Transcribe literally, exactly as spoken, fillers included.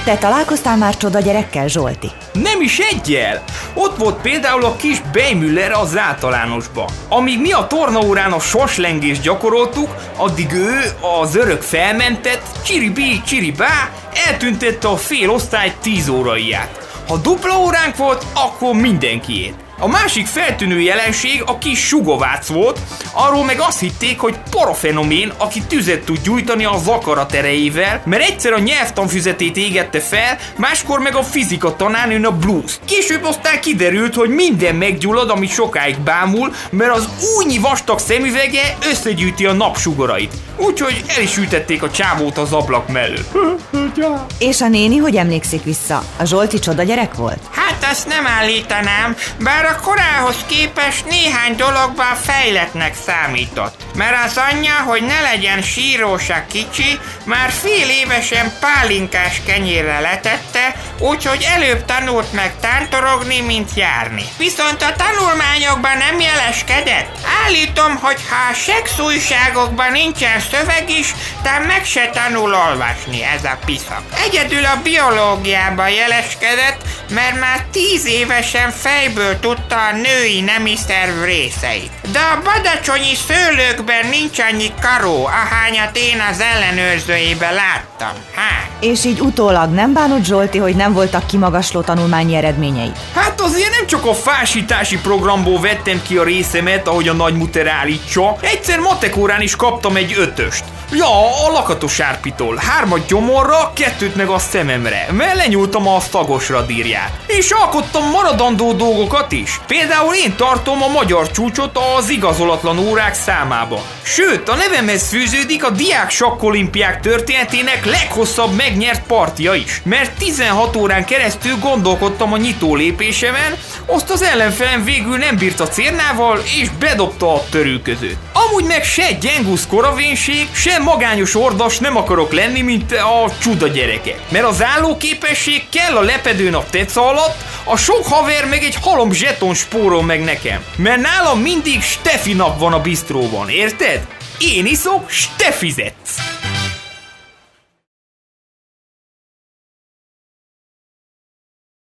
Te találkoztál már csoda gyerekkel, Zsolti? Nem is egyel! Ott volt például a kis Beimüller az általánosba. Amíg mi a tornaórán a sorslengést gyakoroltuk, addig ő, az örök felmentett, csiribí, csiribá, eltüntette a fél osztály tíz óraiját. Ha dupla óránk volt, akkor mindenkiét. A másik feltűnő jelenség a kis Sugovác volt, arról meg azt hitték, hogy parafenomén, aki tüzet tud gyújtani a zakarat erejével, mert egyszer a nyelvtanfüzetét égette fel, máskor meg a fizika tanárnőn a blues. Később aztán kiderült, hogy minden meggyullad, ami sokáig bámul, mert az újnyi vastag szemüvege összegyűjti a napsugarait. Úgyhogy el is ütették a csávót az ablak mellett. És a néni hogy emlékszik vissza? A Zsolti csoda gyerek volt? Hát azt nem állítanám, bár a korához képest néhány dologban fejlettnek számított. Mert az anyja, hogy ne legyen sírósa kicsi, már fél évesen pálinkás kenyérre letette, úgyhogy előbb tanult meg tántorogni, mint járni. Viszont a tanulmányokban nem jeleskedett. Állítom, hogy ha a sexújságokban nincsen szöveg is, tehát meg se tanul olvasni ez a piszak. Egyedül a biológiában jeleskedett, mert már tíz évesen fejből tudta a női nemi szerv részeit. De a badacsonyi szőlőkben nincs annyi karó, ahányat én az ellenőrzőjében láttam. Hát. És így utólag nem bánod, Zsolti, hogy nem voltak kimagasló tanulmányi eredményei? Hát azért nem csak a fásítási programból vettem ki a részemet, ahogy a nagymuter állítsa. Egyszer matekórán is kaptam egy ötöst. Ja, a lakatos árpitól. Hármat gyomorra, kettőt meg a szememre, mert lenyúltam a szagos radírját. És alkottam maradandó dolgokat is. Például én tartom a magyar csúcsot az igazolatlan órák számában. Sőt, a nevemhez fűződik a diák sakkolimpiák történetének leghosszabb megnyert partja is. Mert tizenhat órán keresztül gondolkodtam a nyitó lépésemen, azt az ellenfelem végül nem bírt a cérnával, és bedobta a törőközőt. Amúgy meg se gyengusz koravénség, se magányos ordas nem akarok lenni, mint a csuda gyerekek. Mert az állóképesség kell a lepedőn a teca alatt, a sok haver meg egy halom zseton spórol meg nekem. Mert nálam mindig Steffi nap van a bistróban, érted? Én iszok, te fizetsz!